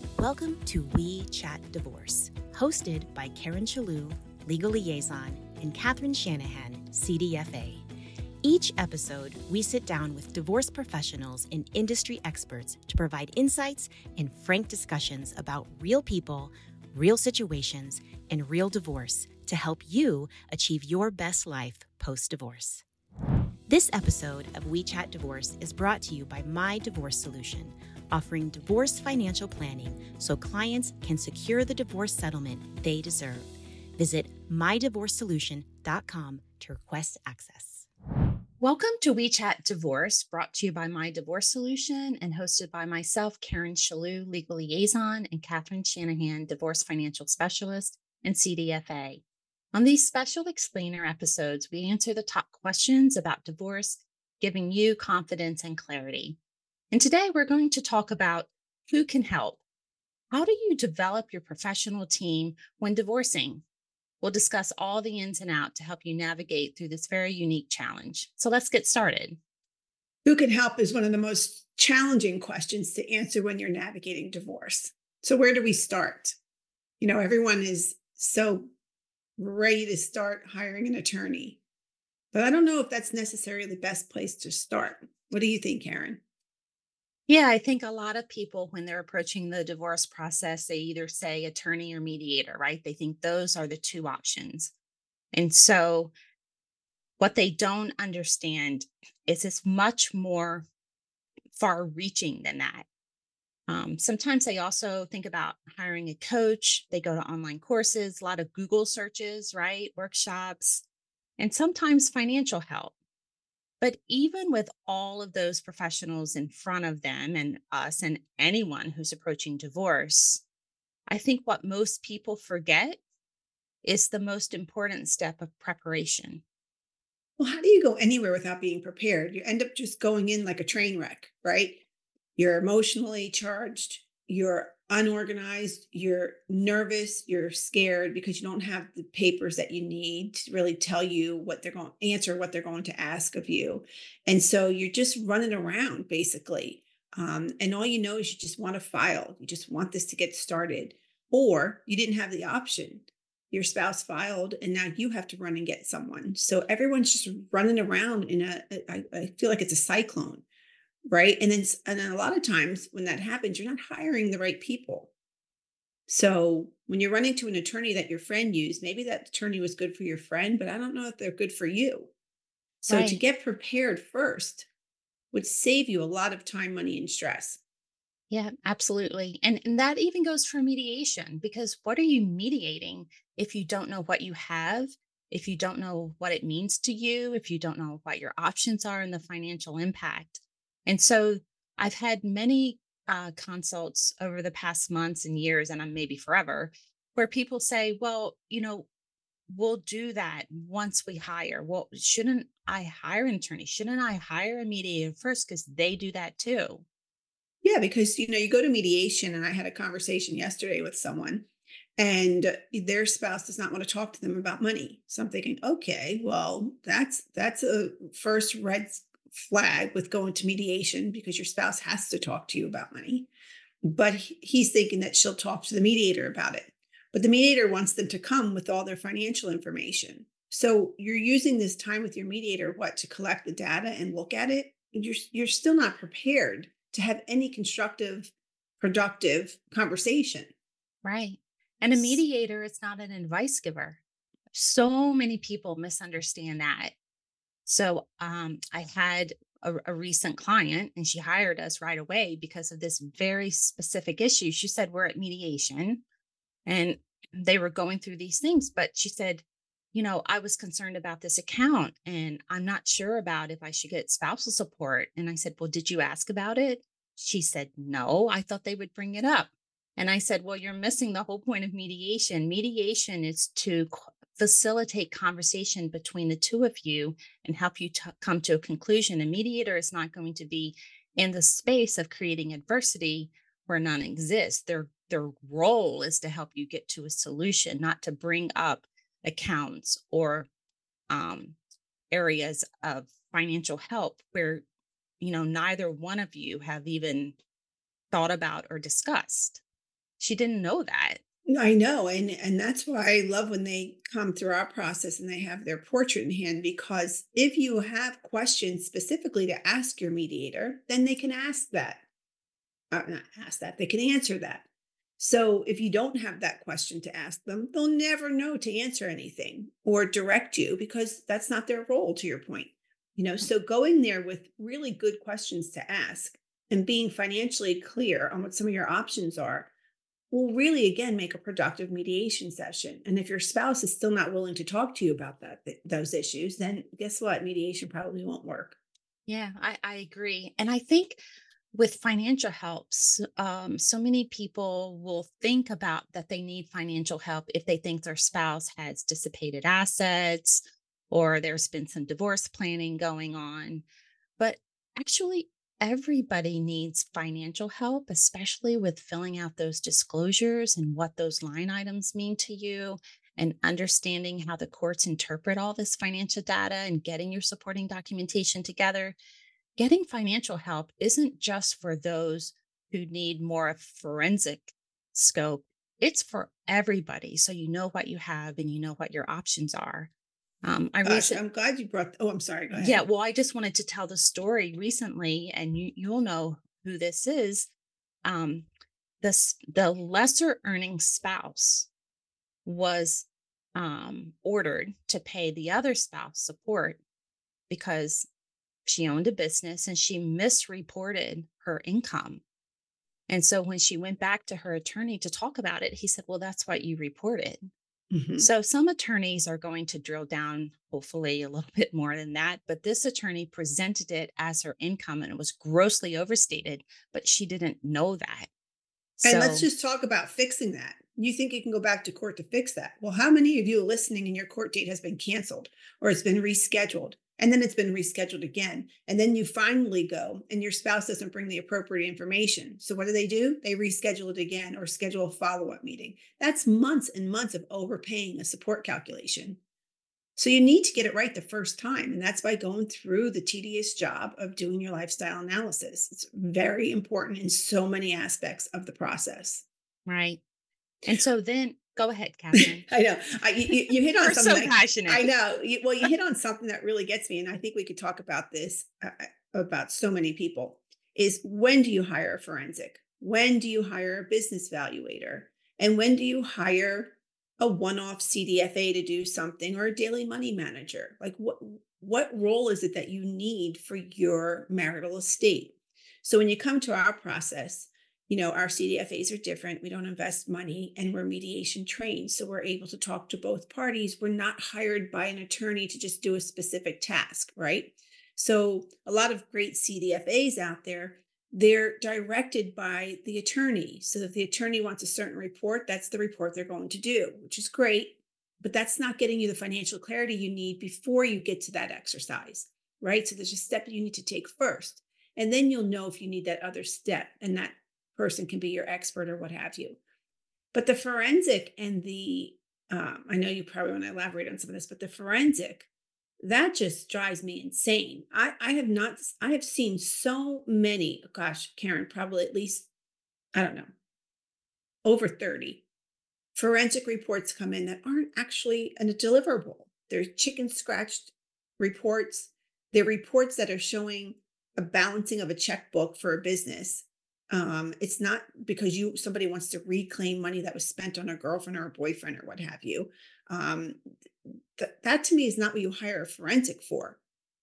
Welcome to We Chat Divorce, hosted by Karen Shalou, Legal Liaison, and Katherine Shanahan, CDFA. Each episode, we sit down with divorce professionals and industry experts to provide insights and frank discussions about real people, real situations, and real divorce to help you achieve your best life post-divorce. This episode of We Chat Divorce is brought to you by My Divorce Solution, offering divorce financial planning so clients can secure the divorce settlement they deserve. Visit mydivorcesolution.com to request access. Welcome to We Chat Divorce, brought to you by My Divorce Solution and hosted by myself, Karen Shalou, Legal Liaison, and Katherine Shanahan, Divorce Financial Specialist and CDFA. On these special explainer episodes, we answer the top questions about divorce, giving you confidence and clarity. And today we're going to talk about who can help. How do you develop your professional team when divorcing? We'll discuss all the ins and outs to help you navigate through this very unique challenge. So let's get started. Who can help is one of the most challenging questions to answer when you're navigating divorce. So where do we start? Everyone is so ready to start hiring an attorney, but I don't know if that's necessarily the best place to start. What do you think, Karen? Yeah, I think a lot of people, when they're approaching the divorce process, they either say attorney or mediator, right? They think those are the two options. And so what they don't understand is it's much more far reaching than that. Sometimes they also think about hiring a coach. They go to online courses, a lot of Google searches, right? Workshops, and sometimes financial help. But even with all of those professionals in front of them and us and anyone who's approaching divorce, I think what most people forget is the most important step of preparation. Well, how do you go anywhere without being prepared? You end up just going in like a train wreck, right? You're emotionally charged, you're unorganized, you're nervous, you're scared because you don't have the papers that you need to really tell you what they're going to answer, what they're going to ask of you. And so you're just running around basically. And all you know is you just want to file, you just want this to get started, or you didn't have the option. Your spouse filed and now you have to run and get someone. So everyone's just running around I feel like it's a cyclone. Right. And then a lot of times when that happens, you're not hiring the right people. So when you're running to an attorney that your friend used, maybe that attorney was good for your friend, but I don't know if they're good for you. So to Right. get prepared first would save you a lot of time, money, and stress. Yeah, absolutely. And that even goes for mediation, because what are you mediating if you don't know what you have, if you don't know what it means to you, if you don't know what your options are and the financial impact? And so I've had many consults over the past months and years, and I'm maybe forever, where people say, well, we'll do that once we hire. Well, shouldn't I hire an attorney? Shouldn't I hire a mediator first? Because they do that too. Yeah, because you go to mediation, and I had a conversation yesterday with someone, and their spouse does not want to talk to them about money. So I'm thinking, okay, well, that's a first red flag with going to mediation because your spouse has to talk to you about money. But he's thinking that she'll talk to the mediator about it. But the mediator wants them to come with all their financial information. So you're using this time with your mediator, what, to collect the data and look at it? You're still not prepared to have any constructive, productive conversation. Right. And a mediator is not an advice giver. So many people misunderstand that. So I had a recent client and she hired us right away because of this very specific issue. She said, we're at mediation and they were going through these things, but she said, I was concerned about this account and I'm not sure about if I should get spousal support. And I said, well, did you ask about it? She said, no, I thought they would bring it up. And I said, well, you're missing the whole point of mediation. Mediation is to facilitate conversation between the two of you and help you come to a conclusion. A mediator is not going to be in the space of creating adversity where none exists. Their role is to help you get to a solution, not to bring up accounts or um, areas of financial help where neither one of you have even thought about or discussed. She didn't know that. I know, and that's why I love when they come through our process and they have their portrait in hand, because if you have questions specifically to ask your mediator, then they can ask that. Not ask that, they can answer that. So if you don't have that question to ask them, they'll never know to answer anything or direct you, because that's not their role, to your point. So going there with really good questions to ask and being financially clear on what some of your options are will really, again, make a productive mediation session. And if your spouse is still not willing to talk to you about those issues, then guess what? Mediation probably won't work. Yeah, I agree. And I think with financial helps, so many people will think about that they need financial help if they think their spouse has dissipated assets or there's been some divorce planning going on. But actually, everybody needs financial help, especially with filling out those disclosures and what those line items mean to you, and understanding how the courts interpret all this financial data and getting your supporting documentation together. Getting financial help isn't just for those who need more forensic scope, it's for everybody. So you know what you have and you know what your options are. I Gosh, recently, I'm glad you brought. Oh, I'm sorry. Go yeah, ahead. well, I just wanted to tell the story recently, and you'll know who this is. Um, the lesser earning spouse was ordered to pay the other spouse support because she owned a business and she misreported her income. And so when she went back to her attorney to talk about it, he said, "Well, that's what you reported." Mhm. So some attorneys are going to drill down, hopefully, a little bit more than that. But this attorney presented it as her income and it was grossly overstated, but she didn't know that. And let's So, just talk about fixing that. You think you can go back to court to fix that? Well, how many of you listening and your court date has been canceled or it's been rescheduled? And then it's been rescheduled again. And then you finally go and your spouse doesn't bring the appropriate information. So what do? They reschedule it again or schedule a follow up meeting. That's months and months of overpaying a support calculation. So you need to get it right the first time. And that's by going through the tedious job of doing your lifestyle analysis. It's very important in so many aspects of the process. right. And so then go ahead, Catherine. I know. You hit on You're something so that I passionate. know. Well, you hit on something that really gets me. And I think we could talk about this about so many people is, when do you hire a forensic? When do you hire a business valuator? And when do you hire a one-off CDFA to do something, or a daily money manager? Like what role is it that you need for your marital estate? So when you come to our process, our CDFAs are different. We don't invest money and we're mediation trained. So we're able to talk to both parties. We're not hired by an attorney to just do a specific task, right? So a lot of great CDFAs out there, they're directed by the attorney. So if the attorney wants a certain report, that's the report they're going to do, which is great. But that's not getting you the financial clarity you need before you get to that exercise, right? So there's a step you need to take first. And then you'll know if you need that other step. And that person can be your expert or what have you. But the forensic and I know you probably want to elaborate on some of this, but the forensic, that just drives me insane. I have seen so many, gosh, Karen, probably at least, I don't know, over 30 forensic reports come in that aren't actually a deliverable. They're chicken scratched reports. They're reports that are showing a balancing of a checkbook for a business. It's not because somebody wants to reclaim money that was spent on a girlfriend or a boyfriend or what have you. Um, that to me is not what you hire a forensic for.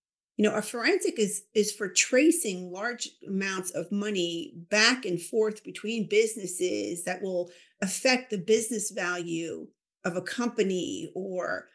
A forensic is for tracing large amounts of money back and forth between businesses that will affect the business value of a company, or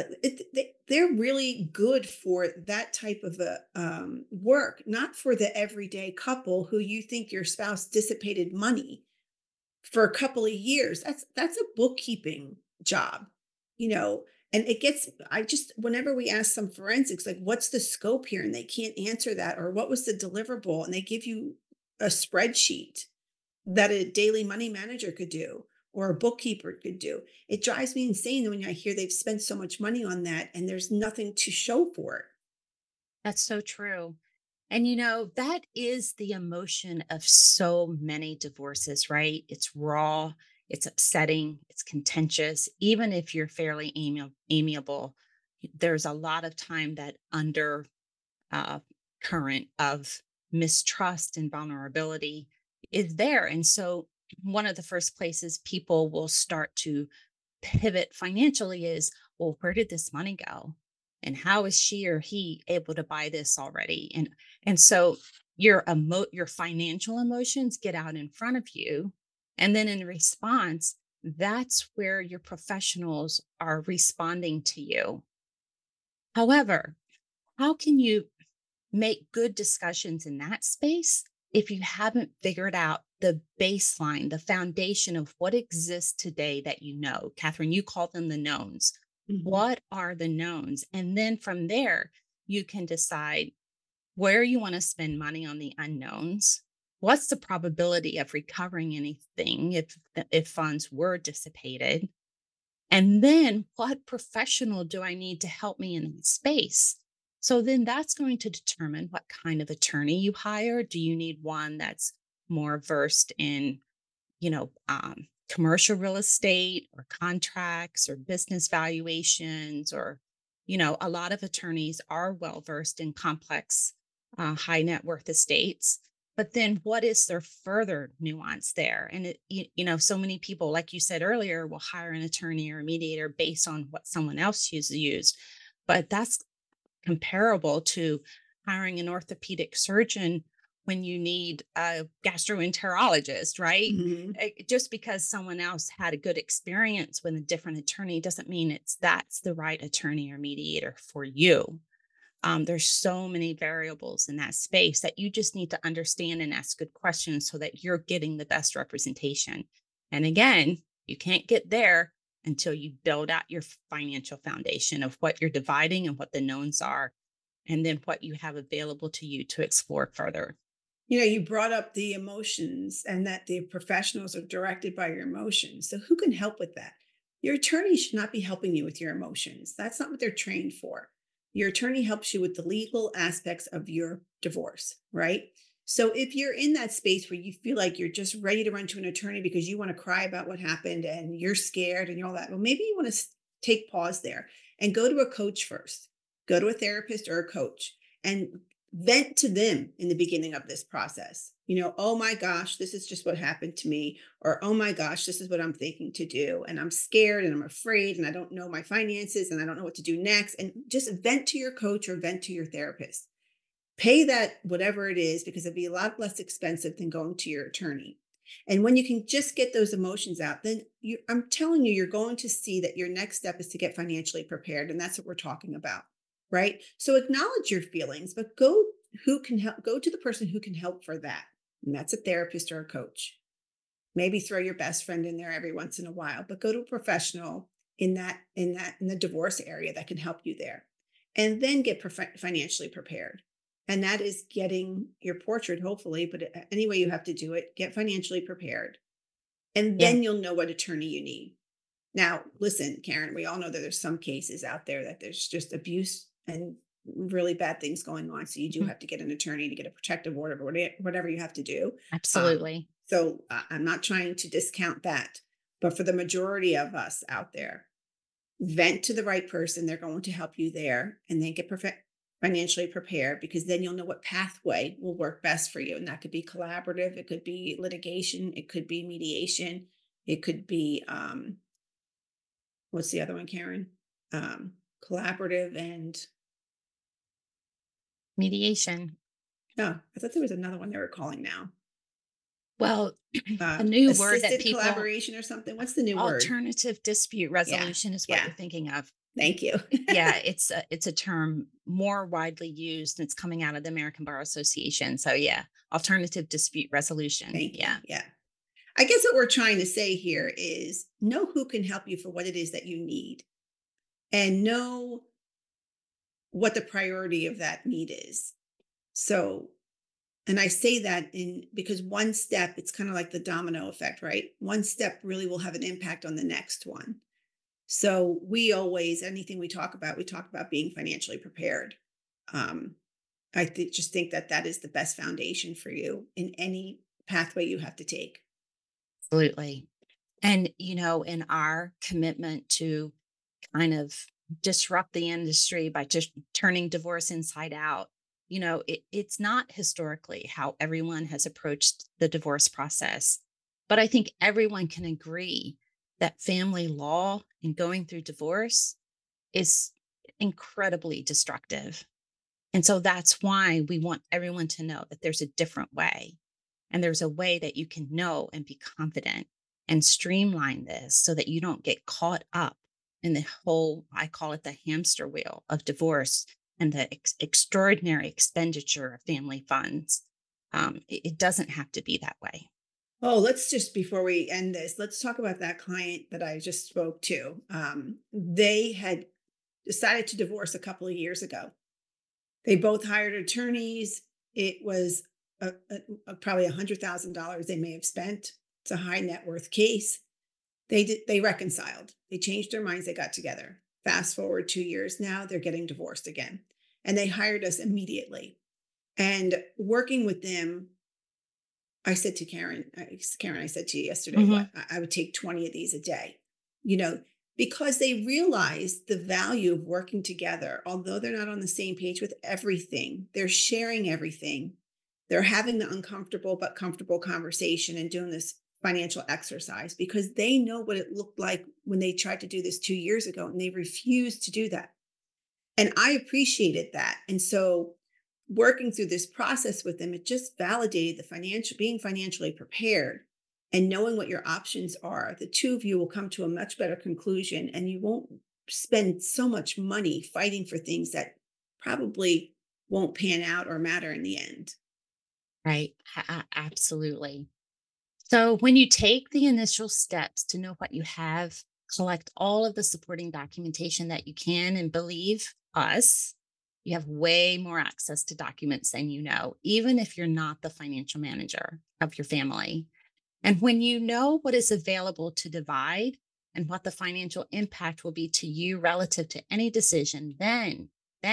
they're really good for that type of work, not for the everyday couple who you think your spouse dissipated money for a couple of years. That's a bookkeeping job, you know. And whenever we ask some forensics, like, what's the scope here? And they can't answer that, or what was the deliverable? And they give you a spreadsheet that a daily money manager could do or a bookkeeper could do. It drives me insane when I hear they've spent so much money on that and there's nothing to show for it. That's so true. And that is the emotion of so many divorces, right? It's raw, it's upsetting, it's contentious. Even if you're fairly amiable, there's a lot of time that under uh, current of mistrust and vulnerability is there. And so, one of the first places people will start to pivot financially is, well, where did this money go? And how is she or he able to buy this already? And so your financial emotions get out in front of you. And then in response, that's where your professionals are responding to you. However, how can you make good discussions in that space if you haven't figured out the baseline, the foundation of what exists today that you know? Catherine, you call them the knowns. Mhm. What are the knowns? And then from there, you can decide where you want to spend money on the unknowns. What's the probability of recovering anything if funds were dissipated? And then what professional do I need to help me in that space? So then that's going to determine what kind of attorney you hire. Do you need one that's more versed in, commercial real estate or contracts or business valuations? Or, a lot of attorneys are well versed in complex, high net worth estates. But then what is there further nuance there? And so many people, like you said earlier, will hire an attorney or a mediator based on what someone else used. But that's comparable to hiring an orthopedic surgeon when you need a gastroenterologist, right? Mhm. Just because someone else had a good experience with a different attorney doesn't mean that's the right attorney or mediator for you. There's so many variables in that space that you just need to understand and ask good questions so that you're getting the best representation. And again, you can't get there until you build out your financial foundation of what you're dividing and what the knowns are, and then what you have available to you to explore further. You brought up the emotions and that the professionals are directed by your emotions. So, who can help with that? Your attorney should not be helping you with your emotions. That's not what they're trained for. Your attorney helps you with the legal aspects of your divorce, right? So, if you're in that space where you feel like you're just ready to run to an attorney because you want to cry about what happened and you're scared and all that, well, maybe you want to take pause there and go to a coach first. Go to a therapist or a coach and vent to them in the beginning of this process. Oh my gosh, this is just what happened to me. Or, oh my gosh, this is what I'm thinking to do. And I'm scared and I'm afraid and I don't know my finances and I don't know what to do next. And just vent to your coach or vent to your therapist. Pay that whatever it is because it'd be a lot less expensive than going to your attorney. And when you can just get those emotions out, then I'm telling you, you're going to see that your next step is to get financially prepared. And that's what we're talking about, right? So acknowledge your feelings, but go to the person who can help for that. And that's a therapist or a coach. Maybe throw your best friend in there every once in a while, but go to a professional in the divorce area that can help you there. And then get financially prepared. And that is getting your portrait, hopefully, but any way you have to do it, get financially prepared. And Yeah. then you'll know what attorney you need. Now, listen, Karen, we all know that there's some cases out there that there's just abuse and really bad things going on. So you do Mhm. have to get an attorney to get a protective order or whatever you have to do. Um, Absolutely. so I'm not trying to discount that. But for the majority of us out there, vent to the right person. They're going to help you there and then get financially prepared because then you'll know what pathway will work best for you. And that could be collaborative, it could be litigation, it could be mediation, it could be what's the other one, Karen? Collaborative and Mediation. oh, I thought there was another one they were calling now. Well, a new word that Assisted people collaboration or something. What's the new word? alternative dispute Yeah. resolution is what Yeah. you're thinking of. Thank you. Yeah, it's a term more widely used, and it's coming out of the American Bar Association. So yeah, alternative dispute resolution. Thank you. Yeah. Yeah. I guess what we're trying to say here is know who can help you for what it is that you need and know what the priority of that need is. So, and I say that in because one step, it's kind of like the domino effect, right? One step really will have an impact on the next one. So we always, anything we talk about being financially prepared. Um, just think that that is the best foundation for you in any pathway you have to take. Absolutely. And, in our commitment to kind of disrupt the industry by just turning divorce inside out, it's not historically how everyone has approached the divorce process. But I think everyone can agree that family law and going through divorce is incredibly destructive. And so that's why we want everyone to know that there's a different way. And there's a way that you can know and be confident and streamline this so that you don't get caught up in the whole, I call it the hamster wheel of divorce and the extraordinary expenditure of family funds. It doesn't have to be that way. Oh, let's just, before we end this, let's talk about that client that I just spoke to. They had decided to divorce a couple of years ago. They both hired attorneys. It was probably $100,000 they may have spent. It's a high net worth case. They reconciled. They changed their minds. They got together. Fast forward 2 years now, they're getting divorced again. And they hired us immediately. And working with them, I said to Karen, I said to you yesterday, what I would take 20 of these a day, because they realize the value of working together. Although they're not on the same page with everything, they're sharing everything. They're having the uncomfortable but comfortable conversation and doing this financial exercise because they know what it looked like when they tried to do this 2 years ago and they refused to do that. And I appreciated that. And so working through this process with them, it just validated being financially prepared and knowing what your options are. The two of you will come to a much better conclusion and you won't spend so much money fighting for things that probably won't pan out or matter in the end. Right. Absolutely. So when you take the initial steps to know what you have, collect all of the supporting documentation that you can, and believe us, you have way more access to documents than even if you're not the financial manager of your family. And when you know what is available to divide and what the financial impact will be to you relative to any decision, then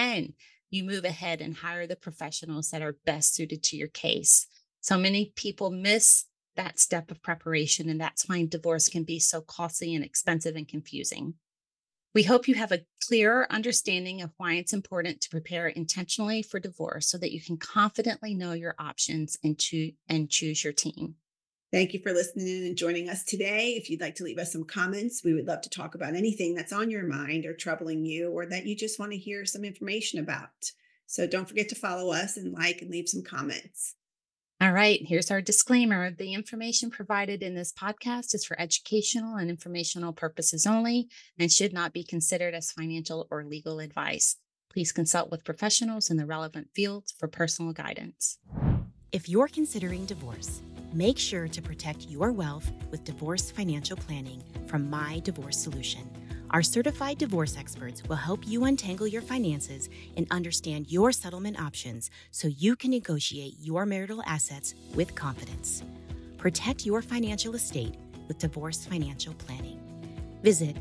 you move ahead and hire the professionals that are best suited to your case. So many people miss that step of preparation, and that's why divorce can be so costly and expensive and confusing. We hope you have a clearer understanding of why it's important to prepare intentionally for divorce so that you can confidently know your options and choose your team. Thank you for listening in and joining us today. If you'd like to leave us some comments, we would love to talk about anything that's on your mind or troubling you or that you just want to hear some information about. So don't forget to follow us and leave some comments. All right, here's our disclaimer. The information provided in this podcast is for educational and informational purposes only and should not be considered as financial or legal advice. Please consult with professionals in the relevant fields for personal guidance. If you're considering divorce, make sure to protect your wealth with divorce financial planning from My Divorce Solution. Our certified divorce experts will help you untangle your finances and understand your settlement options so you can negotiate your marital assets with confidence. Protect your financial estate with divorce financial planning. Visit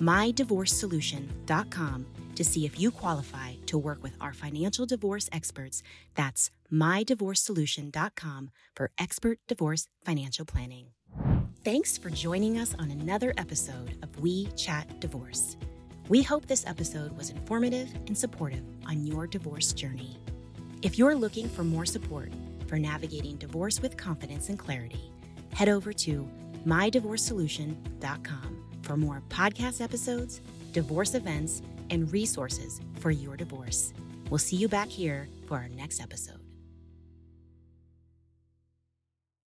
mydivorcesolution.com to see if you qualify to work with our financial divorce experts. That's mydivorcesolution.com for expert divorce financial planning. Thanks for joining us on another episode of We Chat Divorce. We hope this episode was informative and supportive on your divorce journey. If you're looking for more support for navigating divorce with confidence and clarity, head over to mydivorcesolution.com for more podcast episodes, divorce events, and resources for your divorce. We'll see you back here for our next episode.